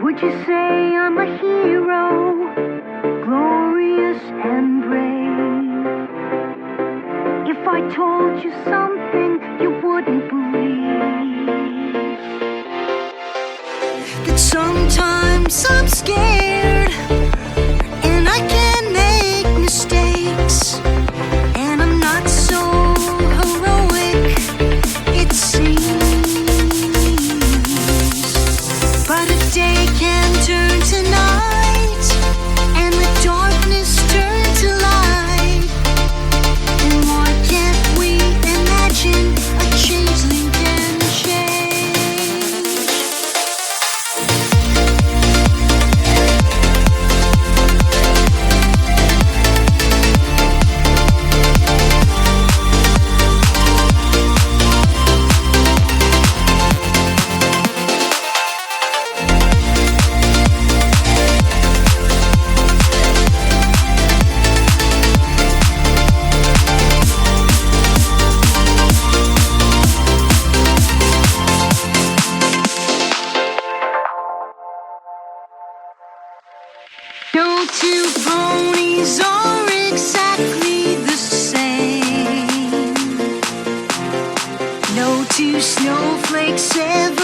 Would you say I'm a hero, glorious and brave? If I told you something you wouldn't believe, that sometimes I'm scared and I can make mistakes, and I'm not so heroic, it seems. But a day can turn to night, and the darkness turn to light. And why can't we imagine a changeling can change? No two ponies are exactly the same. No two snowflakes ever